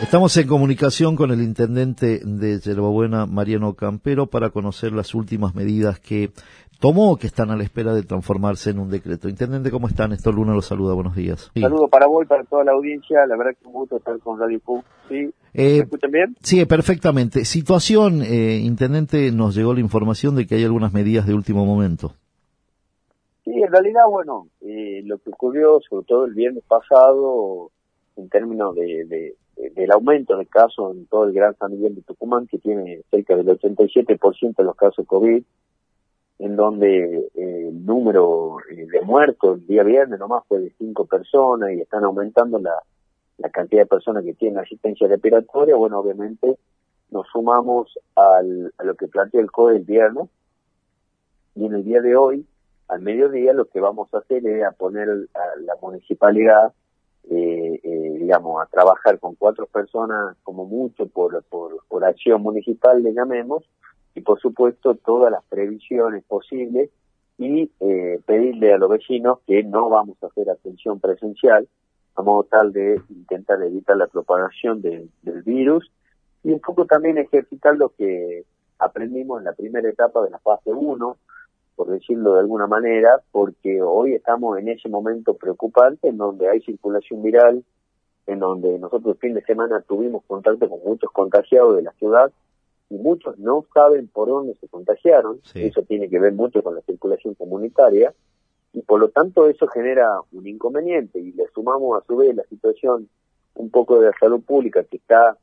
Estamos en comunicación con el intendente de Yerbabuena, Mariano Campero, para conocer las últimas medidas que tomó, que están a la espera de transformarse en un decreto. Intendente, ¿cómo está? Néstor Luna lo saluda, buenos días. Sí. Saludos para vos y para toda la audiencia, la verdad que un gusto estar con Radio Q. ¿Sí? ¿Me escuchan bien? Sí, perfectamente. Situación, intendente, nos llegó la información de que hay algunas medidas de último momento. Sí, en realidad, bueno, lo que ocurrió, sobre todo el viernes pasado, en términos del aumento de casos en todo el Gran San Miguel de Tucumán, que tiene cerca del 87% de los casos COVID, en donde el número de muertos el día viernes nomás fue de 5 personas y están aumentando la cantidad de personas que tienen asistencia respiratoria. Bueno, obviamente nos sumamos a lo que planteó el COE el viernes, y en el día de hoy, al mediodía, lo que vamos a hacer es a poner a la municipalidad, digamos, a trabajar con 4 personas como mucho por acción municipal, le llamemos, y por supuesto todas las previsiones posibles, y pedirle a los vecinos que no vamos a hacer atención presencial, a modo tal de intentar evitar la propagación del virus, y un poco también ejercitar lo que aprendimos en la primera etapa de la fase 1, por decirlo de alguna manera, porque hoy estamos en ese momento preocupante en donde hay circulación viral, en donde nosotros el fin de semana tuvimos contacto con muchos contagiados de la ciudad y muchos no saben por dónde se contagiaron. Sí. Eso tiene que ver mucho con la circulación comunitaria y por lo tanto eso genera un inconveniente, y le sumamos a su vez la situación un poco de la salud pública que está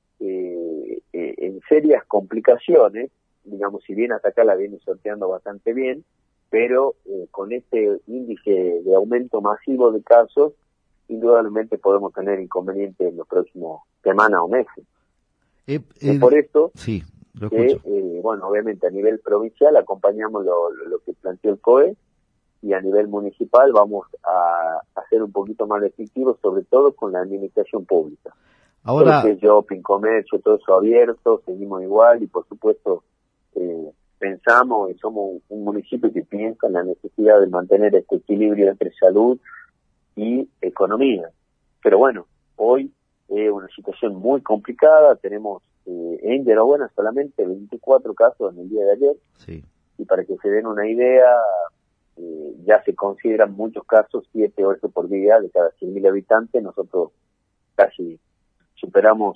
en serias complicaciones. Digamos, si bien hasta acá la viene sorteando bastante bien, pero con este índice de aumento masivo de casos, indudablemente podemos tener inconvenientes en los próximos semanas o meses. Es por esto sí, que, bueno, obviamente a nivel provincial acompañamos lo que planteó el COE, y a nivel municipal vamos a ser un poquito más restrictivos, sobre todo con la administración pública. Ahora, todo lo que es shopping, comercio, todo eso abierto, seguimos igual, y por supuesto pensamos y somos un municipio que piensa en la necesidad de mantener este equilibrio entre salud y economía. Pero bueno, hoy es una situación muy complicada. Tenemos en Yerbabuena solamente 24 casos en el día de ayer. Sí. Y para que se den una idea, ya se consideran muchos casos, 7 o 8 por día de cada 100.000 habitantes. Nosotros casi superamos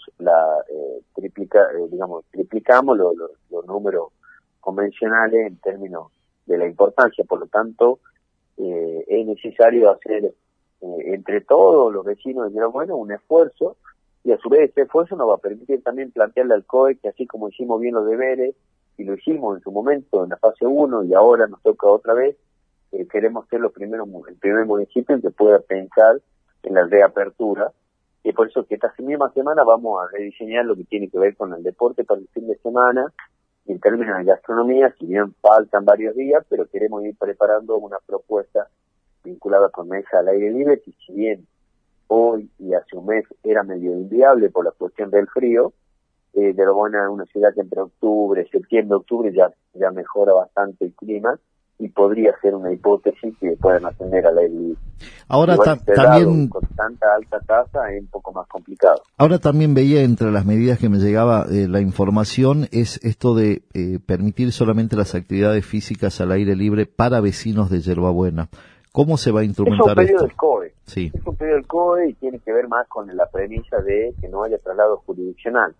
triplicamos los números convencionales en términos de la importancia. Por lo tanto, es necesario hacer entre todos los vecinos de Yerbabuena un esfuerzo, y a su vez este esfuerzo nos va a permitir también plantearle al COE que, así como hicimos bien los deberes, y lo hicimos en su momento en la fase 1 y ahora nos toca otra vez, queremos ser el primer municipio que pueda pensar en la reapertura. Y por eso que esta misma semana vamos a rediseñar lo que tiene que ver con el deporte para el fin de semana, y en términos de gastronomía, si bien faltan varios días, pero queremos ir preparando una propuesta vinculada con mesa al aire libre, que si bien hoy y hace un mes era medio inviable por la cuestión del frío, Yerbabuena es una ciudad que entre septiembre, octubre ya mejora bastante el clima, y podría ser una hipótesis que puedan atender al aire libre. Ahora también con tanta alta tasa es un poco más complicado. Ahora también veía entre las medidas que me llegaba la información es esto de permitir solamente las actividades físicas al aire libre para vecinos de Yerbabuena. ¿Cómo se va a instrumentar esto? Es un pedido del COE. Sí. Es un pedido del COE y tiene que ver más con la premisa de que no haya traslado jurisdiccional.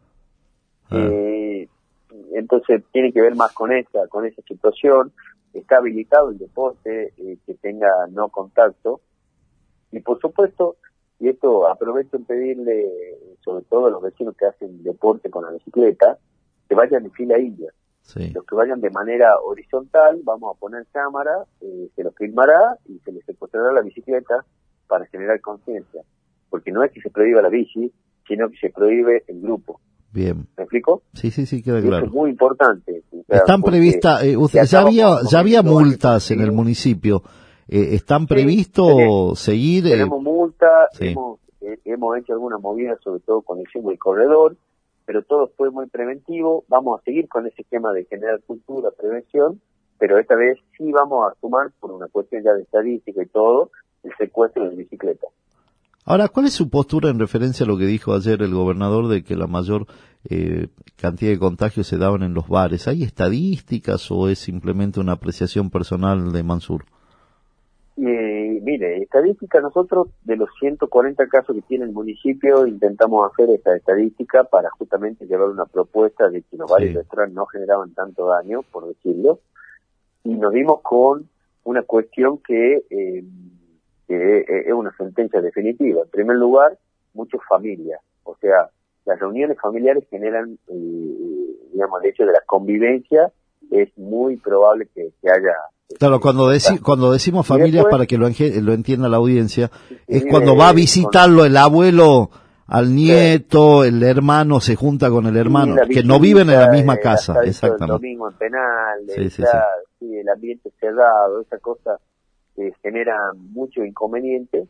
Entonces tiene que ver más con esa situación. Está habilitado el deporte que tenga no contacto, y por supuesto, y esto aprovecho en pedirle sobre todo a los vecinos que hacen deporte con la bicicleta, que vayan en fila india. Sí. Los que vayan de manera horizontal, vamos a poner cámara, se los filmará y se les secuestrará la bicicleta para generar conciencia, porque no es que se prohíba la bici, sino que se prohíbe el grupo. Bien. ¿Me explico? Sí, queda claro. Eso es muy importante. Están previstas, ya había multas en el municipio. ¿Están previstos seguir? Tenemos multa, sí. Hemos hecho alguna movida, sobre todo con el símbolo del corredor, pero todo fue muy preventivo. Vamos a seguir con ese esquema de generar cultura, prevención, pero esta vez sí vamos a sumar, por una cuestión ya de estadística y todo, el secuestro de bicicletas. Ahora, ¿cuál es su postura en referencia a lo que dijo ayer el gobernador de que la mayor cantidad de contagios se daban en los bares? ¿Hay estadísticas o es simplemente una apreciación personal de Mansur? Mire, estadística, nosotros de los 140 casos que tiene el municipio intentamos hacer esta estadística para justamente llevar una propuesta de que los bares y restaurantes no generaban tanto daño, por decirlo, y nos dimos con una cuestión que es una sentencia definitiva. En primer lugar, muchas familias, o sea, las reuniones familiares generan, digamos, el hecho de la convivencia, es muy probable que haya... Claro, cuando decimos familias, después, para que lo entienda la audiencia, es cuando va a visitarlo el abuelo al nieto, el hermano se junta con el hermano, visita, que no viven en la misma casa, exactamente. El domingo en penales, el ambiente cerrado, esa cosa genera mucho inconveniente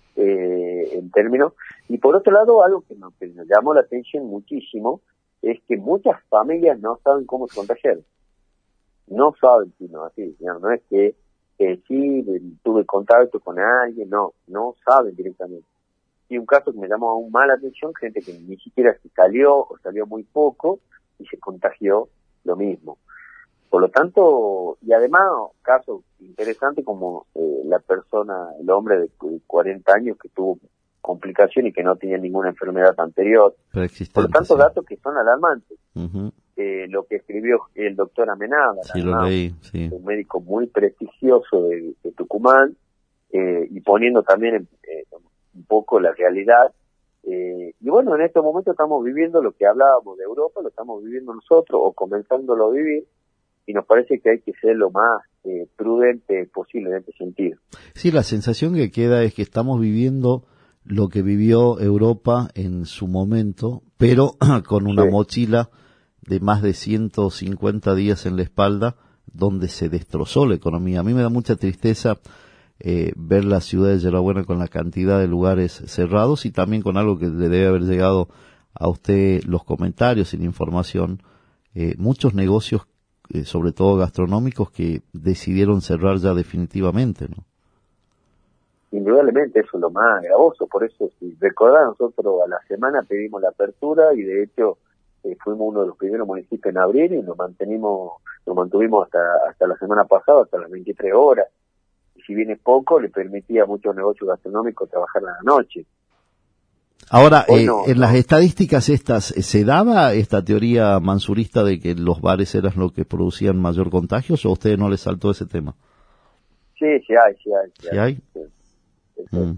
en términos. Y por otro lado, algo que nos llamó la atención muchísimo es que muchas familias no saben cómo se contagiaron. No saben, sino así, no es que sí, tuve contacto con alguien, no saben directamente. Y un caso que me llamó aún más la atención, gente que ni siquiera se salió o salió muy poco y se contagió lo mismo. Por lo tanto, y además, casos interesantes como la persona, el hombre de 40 años que tuvo complicación y que no tenía ninguna enfermedad anterior. Por lo tanto, datos que son alarmantes. Uh-huh. Lo que escribió el doctor Amenábar, lo leí, un médico muy prestigioso de Tucumán, y poniendo también un poco la realidad. Y bueno, en estos momentos estamos viviendo lo que hablábamos de Europa, lo estamos viviendo nosotros, o comenzándolo a vivir, y nos parece que hay que ser lo más prudente posible en este sentido. Sí, la sensación que queda es que estamos viviendo lo que vivió Europa en su momento, pero con una mochila de más de 150 días en la espalda, donde se destrozó la economía. A mí me da mucha tristeza ver la ciudad de Yerbabuena con la cantidad de lugares cerrados y también con algo que le debe haber llegado a usted los comentarios y la información, muchos negocios, sobre todo gastronómicos, que decidieron cerrar ya definitivamente, ¿no? Indudablemente eso es lo más gravoso, por eso, si recordás, nosotros a la semana pedimos la apertura y de hecho fuimos uno de los primeros municipios en abrir y nos mantuvimos hasta la semana pasada, hasta las 23 horas. Y si bien es poco, le permitía a muchos negocios gastronómicos trabajar a la noche. Ahora, en las estadísticas estas, ¿se daba esta teoría mansurista de que los bares eran los que producían mayor contagios o a ustedes no les saltó ese tema? Sí hay. ¿Sí hay? Sí.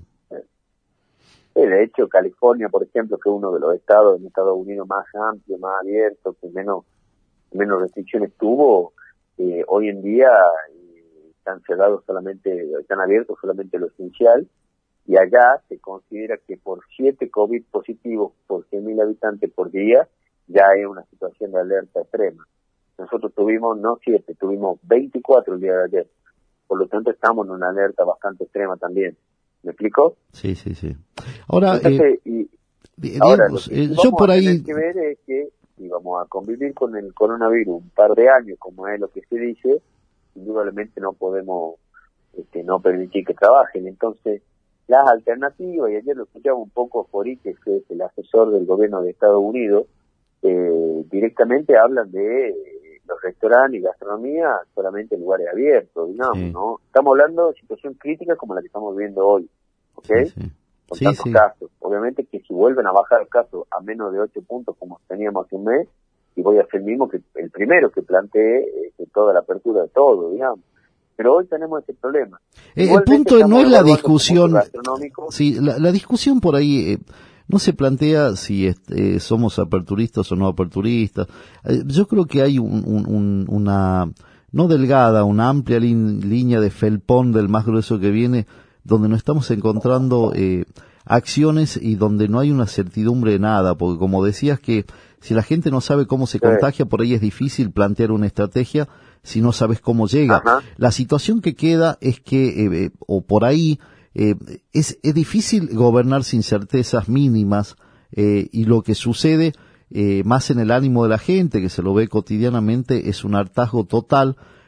De hecho, California, por ejemplo, que es uno de los estados en Estados Unidos más amplio, más abierto, que menos restricciones tuvo, hoy en día están abiertos solamente lo esencial, y allá se considera que por 7 COVID positivos por 100.000 habitantes por día ya es una situación de alerta extrema. Nosotros tuvimos, no 7, tuvimos 24 el día de ayer. Por lo tanto, estamos en una alerta bastante extrema también. ¿Me explico? Sí. Ahora, entonces, digamos, yo por ahí... Lo que hay que ver es que si vamos a convivir con el coronavirus un par de años, como es lo que se dice, indudablemente no podemos no permitir que trabajen. Entonces, las alternativas, y ayer lo escuchaba un poco Fori, que es el asesor del gobierno de Estados Unidos, directamente hablan de los restaurantes y gastronomía solamente en lugares abiertos, digamos, ¿no? Estamos hablando de situación crítica como la que estamos viviendo hoy, ¿ok? Con tantos casos. Obviamente que si vuelven a bajar el caso a menos de 8 puntos como teníamos hace un mes, y voy a ser el primero que plantee toda la apertura de todo, digamos. Pero hoy tenemos ese problema. El punto no es la discusión, la discusión por ahí... no se plantea si somos aperturistas o no aperturistas. Yo creo que hay una, no delgada, una amplia línea de felpón del más grueso que viene, donde no estamos encontrando acciones y donde no hay una certidumbre de nada, porque como decías que si la gente no sabe cómo se contagia, por ahí es difícil plantear una estrategia si no sabes cómo llega. Ajá. La situación que queda es que, o por ahí, es difícil gobernar sin certezas mínimas, y lo que sucede más en el ánimo de la gente, que se lo ve cotidianamente, es un hartazgo total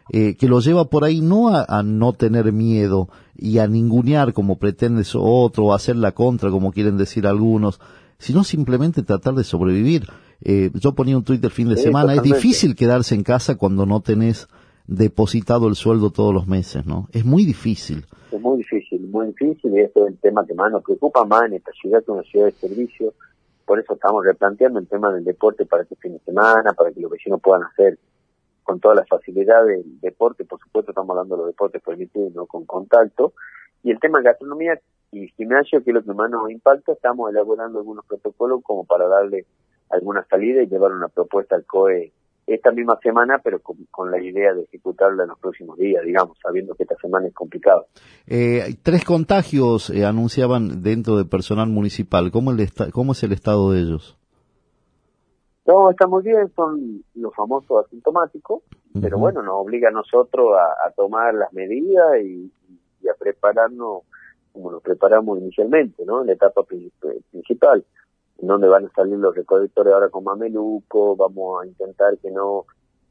que lo lleva por ahí no a no tener miedo y a ningunear como pretende otro, o hacer la contra como quieren decir algunos, sino simplemente tratar de sobrevivir. Yo ponía un tuit el fin de semana, totalmente. es difícil quedarse en casa cuando no tenés depositado el sueldo todos los meses, ¿no? Es muy difícil. Es muy difícil, y esto es el tema que más nos preocupa más en esta ciudad, que es una ciudad de servicio. Por eso estamos replanteando el tema del deporte para este fin de semana, para que los vecinos puedan hacer con toda la facilidad del deporte. Por supuesto estamos hablando de los deportes permitidos, no con contacto. Y el tema de gastronomía y gimnasio, que es lo que más nos impacta, estamos elaborando algunos protocolos como para darle alguna salida y llevar una propuesta al COE esta misma semana, pero con la idea de ejecutarla en los próximos días, digamos, sabiendo que esta semana es complicado. 3 contagios anunciaban dentro del personal municipal. ¿Cómo es el estado de ellos? No, está muy bien, son los famosos asintomáticos, pero bueno, nos obliga a nosotros a tomar las medidas y a prepararnos como nos preparamos inicialmente, ¿no? En la etapa principal, en donde van a salir los recolectores ahora con mameluco. Vamos a intentar que no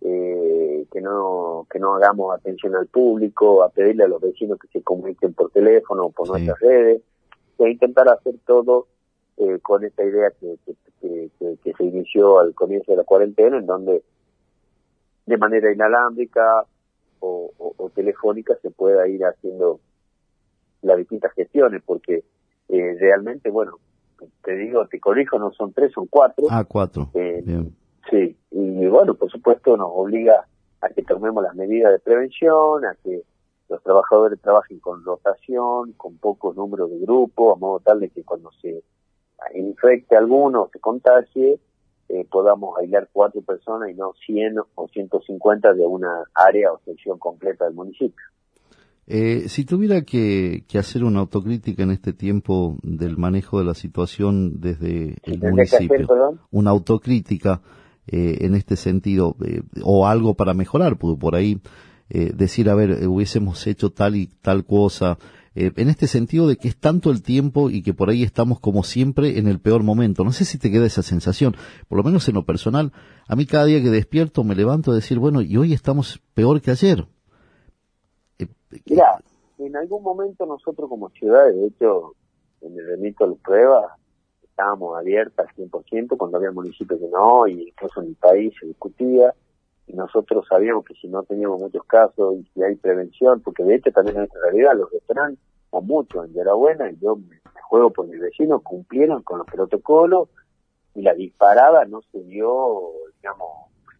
hagamos atención al público, a pedirle a los vecinos que se comuniquen por teléfono o por nuestras redes, y a intentar hacer todo con esta idea que se inició al comienzo de la cuarentena, en donde de manera inalámbrica o telefónica se pueda ir haciendo las distintas gestiones, porque realmente, bueno, te corrijo, no son 3, son 4. 4. Bien. Sí, y bueno, por supuesto nos obliga a que tomemos las medidas de prevención, a que los trabajadores trabajen con rotación, con pocos números de grupos, a modo tal de que cuando se infecte alguno o se contagie, podamos aislar 4 personas y no 100 o 150 de una área o sección completa del municipio. Si tuviera que hacer una autocrítica en este tiempo del manejo de la situación desde el municipio, una autocrítica en este sentido, o algo para mejorar, por ahí decir, a ver, hubiésemos hecho tal y tal cosa, en este sentido de que es tanto el tiempo y que por ahí estamos como siempre en el peor momento. No sé si te queda esa sensación, por lo menos en lo personal. A mí cada día que despierto me levanto a decir, bueno, y hoy estamos peor que ayer. Mirá, en algún momento nosotros como ciudad, de hecho, en el remito de las pruebas, estábamos abiertas al 100%, cuando había municipios que no, y incluso en el país se discutía, y nosotros sabíamos que si no teníamos muchos casos y si hay prevención, porque de hecho también en esta realidad los restaurantes, o muchos en Yerabuena, y yo me juego por mis vecinos, cumplieron con los protocolos, y la disparada no se dio, digamos,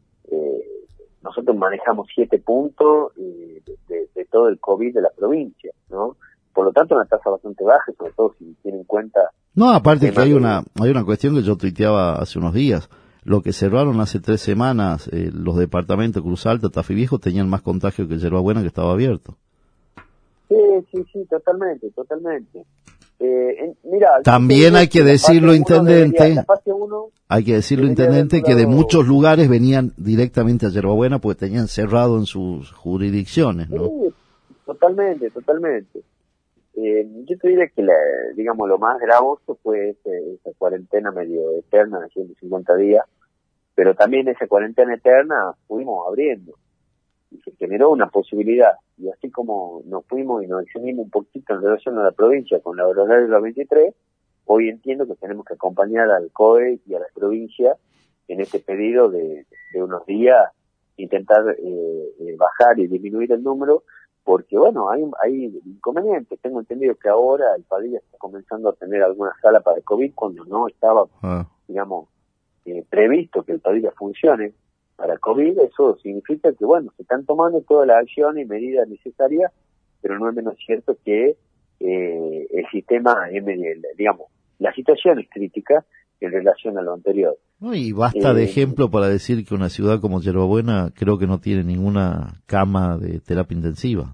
nosotros manejamos 7 puntos de todo el COVID de la provincia, ¿no? Por lo tanto, una tasa bastante baja, sobre todo si tienen en cuenta... No, aparte que hay una cuestión que yo tuiteaba hace unos días. Lo que cerraron hace 3 semanas, los departamentos Cruz Alta, Tafí Viejo, tenían más contagio que Yerbabuena, que estaba abierto. Sí, totalmente. Mira, también hay que decirlo, intendente, que de muchos lugares venían directamente a Yerbabuena porque tenían cerrado en sus jurisdicciones, ¿no? Sí, totalmente. Yo te diría que digamos lo más gravoso fue esa cuarentena medio eterna de 150 días, pero también esa cuarentena eterna fuimos abriendo y se generó una posibilidad, y así como nos fuimos y nos extendimos un poquito en relación a la provincia con la horaria de la 23, hoy entiendo que tenemos que acompañar al COE y a las provincias en este pedido de unos días, intentar bajar y disminuir el número, porque bueno, hay inconvenientes. Tengo entendido que ahora el Padilla está comenzando a tener alguna sala para el COVID cuando no estaba, digamos, previsto que el Padilla funcione para COVID. Eso significa que, bueno, se están tomando todas las acciones y medidas necesarias, pero no es menos cierto que el sistema, digamos, la situación es crítica en relación a lo anterior. No, y basta de ejemplo para decir que una ciudad como Yerbabuena creo que no tiene ninguna cama de terapia intensiva.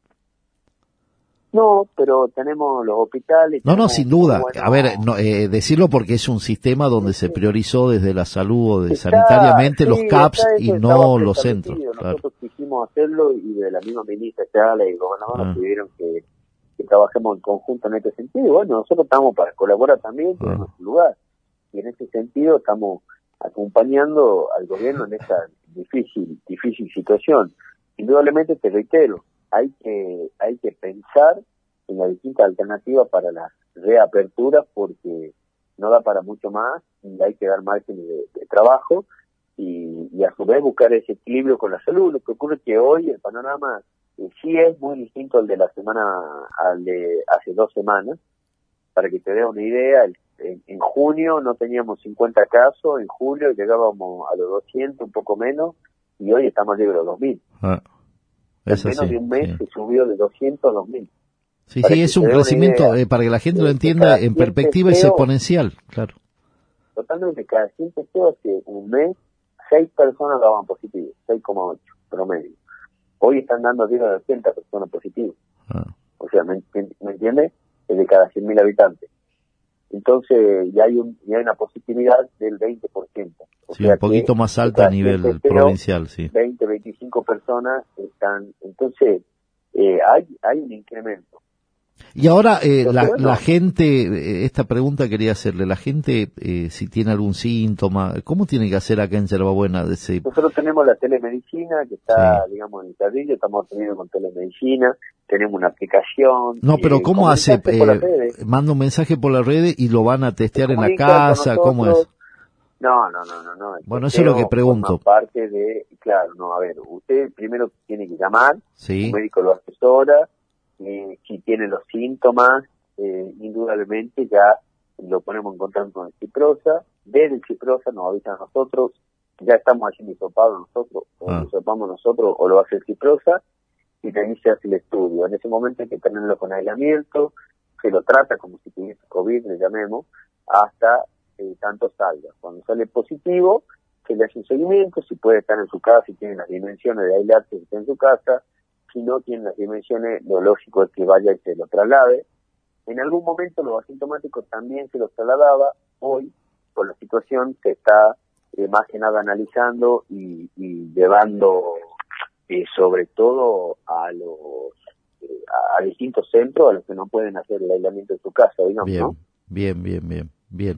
No, pero tenemos los hospitales. No, sin duda. A ver, decirlo porque es un sistema donde se priorizó desde la salud o sanitariamente los CAPS y no los centros. Nosotros quisimos hacerlo y de la misma ministra y el gobernador nos pidieron que trabajemos en conjunto en este sentido. Bueno, nosotros estamos para colaborar también en nuestro lugar. Y en ese sentido estamos acompañando al gobierno en esta difícil situación. indudablemente te reitero, hay que pensar en las distintas alternativas para las reaperturas porque no da para mucho más y hay que dar márgenes de trabajo y a su vez buscar ese equilibrio con la salud. Lo que ocurre es que hoy el panorama sí es muy distinto al de al de hace 2 semanas. Para que te dé una idea, en junio no teníamos 50 casos, en julio llegábamos a los 200, un poco menos, y hoy estamos arriba de los 2.000. En menos de un mes se subió de 200 a 2.000. Sí, es un crecimiento, para que la gente lo entienda, en perspectiva es exponencial, claro. Totalmente, cada 100 testeos hace un mes, 6 personas daban positivo, 6,8 promedio. Hoy están dando arriba de 80 personas positivas. O sea, ¿me entiendes? Es de cada 100.000 habitantes. Entonces, ya hay una positividad del 20%. Sí, sea un poquito más alta a nivel provincial, sí. 20, 25 personas están. Entonces, hay un incremento. Y ahora, la gente, esta pregunta quería hacerle, la gente, si tiene algún síntoma, ¿cómo tiene que hacer acá en Yerbabuena? Nosotros tenemos la telemedicina, que está, digamos, en el carrillo, estamos teniendo con telemedicina, tenemos una aplicación. No, pero ¿cómo hace? Manda un mensaje por las redes y lo van a testear en la casa, ¿cómo es? No. Bueno, eso es lo que pregunto. Parte de, claro, no, a ver, usted primero tiene que llamar, sí. Un médico lo asesora, si tiene los síntomas, indudablemente ya lo ponemos en contacto con el Ciprosa, desde el Ciprosa nos avisan a nosotros, ya estamos haciendo hisopado nosotros, o lo hisopamos nosotros, o lo hace el Ciprosa, y también se hace el estudio. En ese momento hay que tenerlo con aislamiento, se lo trata como si tuviese COVID, le llamemos, hasta tanto salga. Cuando sale positivo, se le hace un seguimiento, si puede estar en su casa, si tiene las dimensiones de aislarse, si está en su casa, si no tiene las dimensiones, lo lógico es que vaya y se lo traslade. En algún momento los asintomáticos también se los trasladaba. Hoy, por la situación, se está más que nada analizando y llevando sobre todo a distintos centros a los que no pueden hacer el aislamiento en su casa, digamos, bien, ¿no? Bien.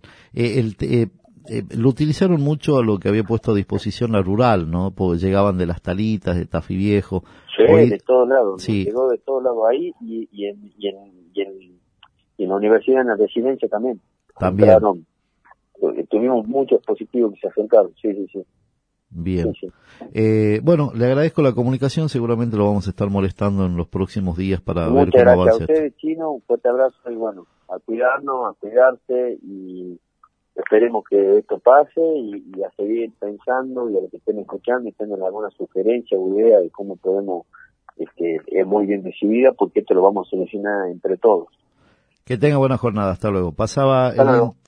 Lo utilizaron mucho a lo que había puesto a disposición la rural, ¿no? Porque llegaban de las Talitas, de Tafí Viejo. Sí, hoy, de todos lados. Sí. Llegó de todos lados ahí y en la universidad, en la residencia también. También. Tuvimos muchos positivos que se acercaron, sí. Bien. Sí. Bueno, le agradezco la comunicación, seguramente lo vamos a estar molestando en los próximos días para Muchas ver cómo gracias avanza. A ustedes, Chino, un fuerte abrazo y bueno, a cuidarnos, a cuidarse y esperemos que esto pase y a seguir pensando y a los que estén escuchando y tengan alguna sugerencia o idea de cómo podemos, es muy bien recibida porque esto lo vamos a solucionar entre todos. Que tenga buena jornada, hasta luego. Hasta luego.